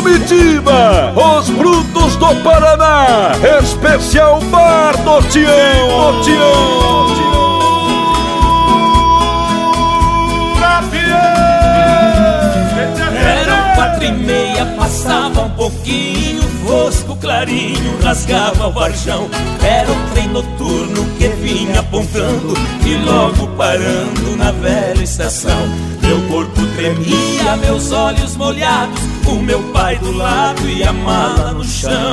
comitiva, os brutos do Paraná, especial Bar do Tião. Eram 4:30, passava um pouquinho, fosco clarinho rasgava o varjão. Era um trem noturno que vinha apontando e logo parando na velha estação. Meu corpo tremia, meus olhos molhados, o meu pai do lado e a mala no chão.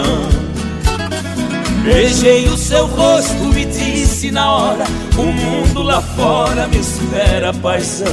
Beijei o seu rosto e disse na hora: o mundo lá fora me espera, paizão.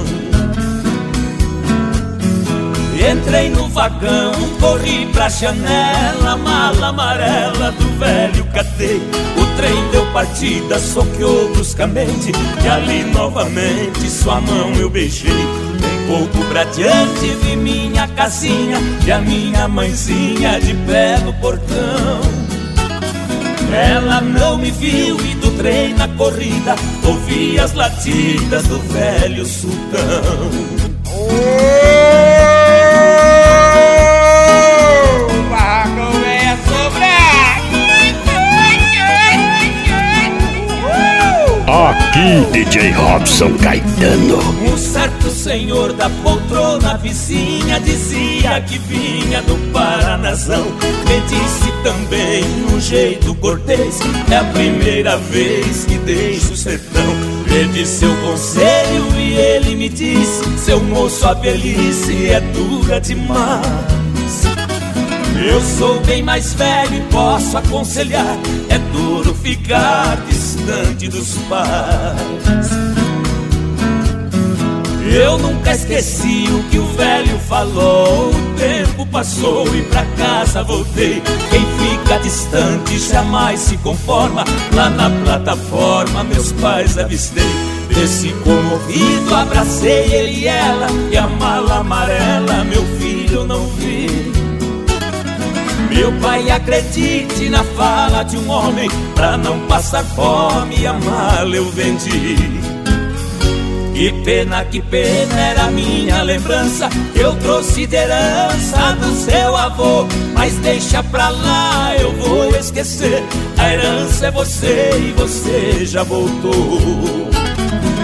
Entrei no vagão, corri pra janela, mala amarela do velho catei. O trem deu partida, soqueou bruscamente e ali novamente sua mão eu beijei. Um pouco pra diante vi minha casinha e a minha mãezinha de pé no portão. Ela não me viu e do trem na corrida ouvi as latidas do velho sultão. Aqui, DJ Robson Caetano. Um certo senhor da poltrona vizinha dizia que vinha do Paranazão. Me disse também, num jeito cortês, é a primeira vez que deixo o sertão. Pedi seu conselho e ele me disse: seu moço, a velhice é dura demais. Eu sou bem mais velho e posso aconselhar: é duro ficar distante dos pais. Eu nunca esqueci o que o velho falou. O tempo passou e pra casa voltei. Quem fica distante jamais se conforma. Lá na plataforma meus pais avistei. Desci comovido, abracei ele e ela, e a mala amarela meu filho não vi. Meu pai, acredite na fala de um homem, pra não passar fome a mala eu vendi. Que pena era a minha lembrança, eu trouxe de herança do seu avô. Mas deixa pra lá, eu vou esquecer, a herança é você e você já voltou.